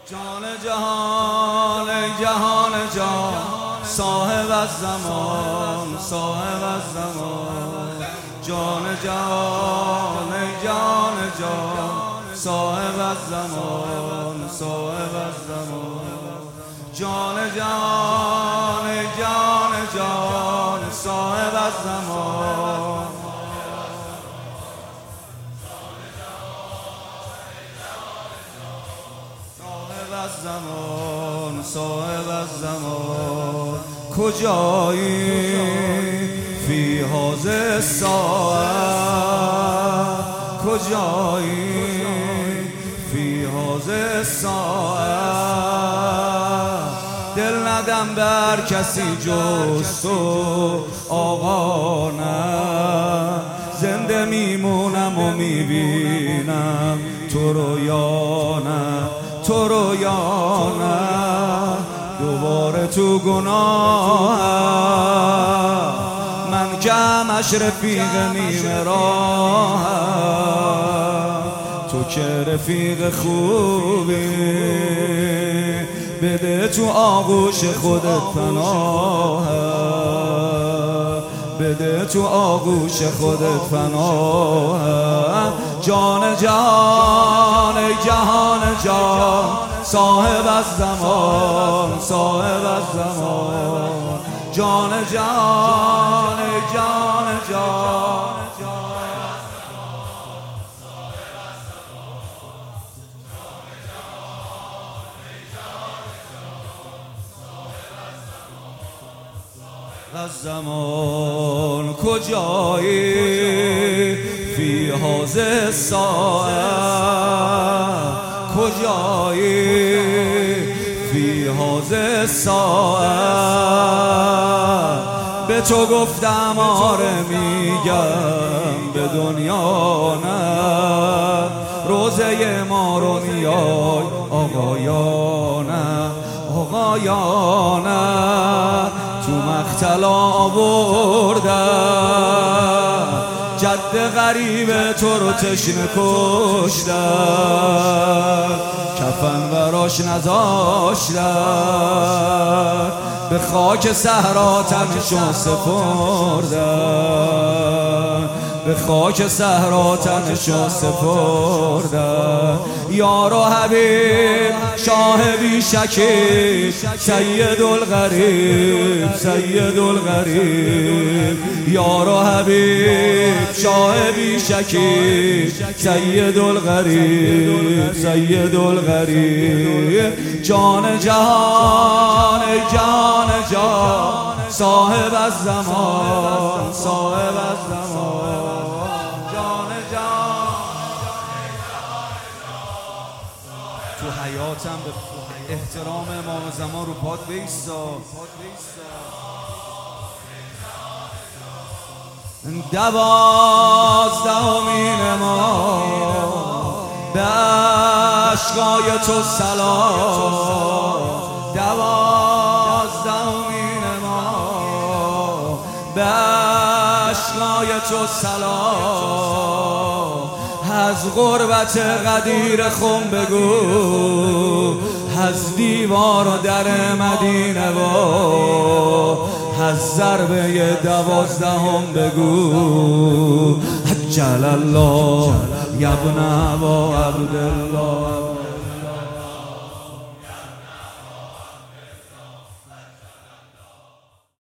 جان جهان ای جهان جان، صاحب از زمان صاحب از زمان. جان جهان ای جان جان، صاحب از زمان صاحب از زمان. جان جهان ای جان جان، صاحب از زمان. زمان صاحب از زمان. کجایی فی هذه الساعه، کجایی فی هذه الساعه. دل ندم بر کسی جز تو آقا نه، زنده میمونم و میبینم تو رو یا نه، تو رو یا نه. دوباره تو گناه من کمش رفیق نیمه راه، تو که رفیق خوبی بده تو آغوش خودت پناه، بده تو آغوش خودت پناه. جان جهان ای جهان جان، صاحب از زمان صاحب از زمان. جان جهان ای جان جان، از زمان. کجایی فی هذه الساعه، کجایی فی هذه الساعه. به تو گفتم آره میگم به دنیا نه، روزه ما رو میای آقایانه آقایانه. تو مقتلا آوردن جد غریب تو رو تشنه کشتن، کفن براش نذاشتن، به خاک صحرا تنشو سپردن، به خاک صحرا تنشو سپردن. یار و حبیب شاه بی شکیب، سید الغریب سید الغریب. یار و حبیب شاه بی شکیب، سید الغریب سید الغریب. جان جهان ای جان جان، صاحب از زمان صاحب از زمان. جان جان تو حیاتم به احترام امام زمان رو پاد بیستا. 12مین ما به اشکای تو سلام، 12مین ما به اشکای تو سلام. از غربت قدیر خم بگو، از دیوار و در مدینه و از ضربه 12 بگو. عجل الله یبن و عبدالله.